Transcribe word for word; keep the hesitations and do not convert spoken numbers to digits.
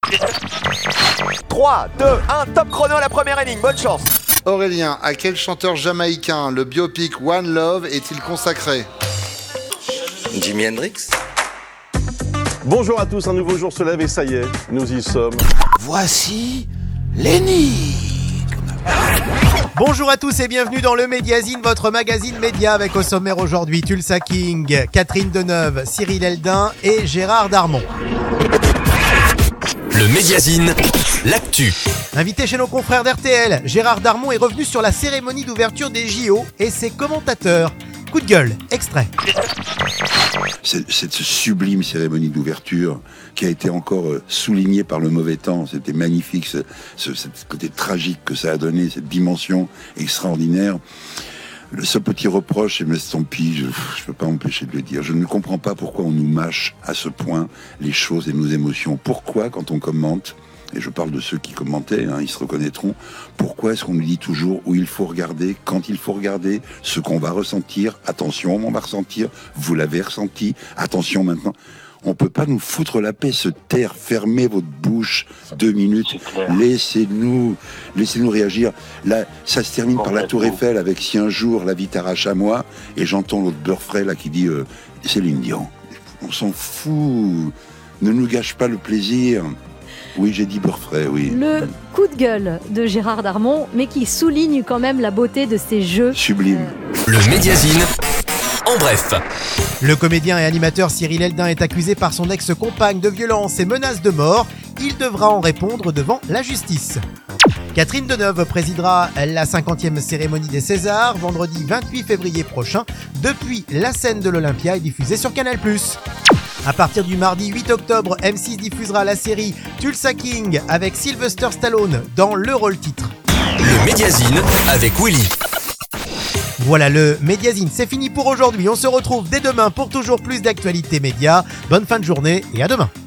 trois, deux, un, top chrono à la première énigme, bonne chance. Aurélien, à quel chanteur jamaïcain le biopic One Love est-il consacré? Jimi Hendrix. Bonjour à tous, un nouveau jour se lève et ça y est, nous y sommes. Voici l'énigme. Bonjour à tous et bienvenue dans le Médiazine, votre magazine média avec au sommaire aujourd'hui Tulsa King, Catherine Deneuve, Cyril Eldin et Gérard Darmon. Le Médiazine, l'actu. Invité chez nos confrères d'R T L, Gérard Darmon est revenu sur la cérémonie d'ouverture des J O et ses commentateurs. Coup de gueule, extrait. Cette, cette sublime cérémonie d'ouverture qui a été encore soulignée par le mauvais temps, c'était magnifique, ce, ce, ce côté tragique que ça a donné, cette dimension extraordinaire. Le seul petit reproche, et mais tant pis, je ne peux pas m'empêcher de le dire, je ne comprends pas pourquoi on nous mâche à ce point les choses et nos émotions. Pourquoi, quand on commente, et je parle de ceux qui commentaient, hein, ils se reconnaîtront, pourquoi est-ce qu'on nous dit toujours où il faut regarder, quand il faut regarder, ce qu'on va ressentir, attention, on va ressentir, vous l'avez ressenti, attention maintenant. On peut pas nous foutre la paix, se taire, fermez votre bouche deux minutes, laissez-nous, laissez-nous réagir. Là, ça se termine par la Tour Eiffel avec si un jour la vie t'arrache à moi, et j'entends l'autre beurre frais là qui dit euh, Céline Dion. On s'en fout, ne nous gâche pas le plaisir. Oui, j'ai dit beurre frais, oui. Le coup de gueule de Gérard Darmon, mais qui souligne quand même la beauté de ces jeux. Sublime. Euh... Le Médiazine, en bref. Le comédien et animateur Cyril Eldin est accusé par son ex-compagne de violence et menaces de mort. Il devra en répondre devant la justice. Catherine Deneuve présidera la cinquantième cérémonie des Césars, vendredi vingt-huit février prochain, depuis la scène de l'Olympia et diffusée sur Canal plus. À partir du mardi huit octobre, M six diffusera la série Tulsa King avec Sylvester Stallone dans le rôle titre. Le Médiazine avec Willy. Voilà, le Médiazine, c'est fini pour aujourd'hui. On se retrouve dès demain pour toujours plus d'actualités médias. Bonne fin de journée et à demain.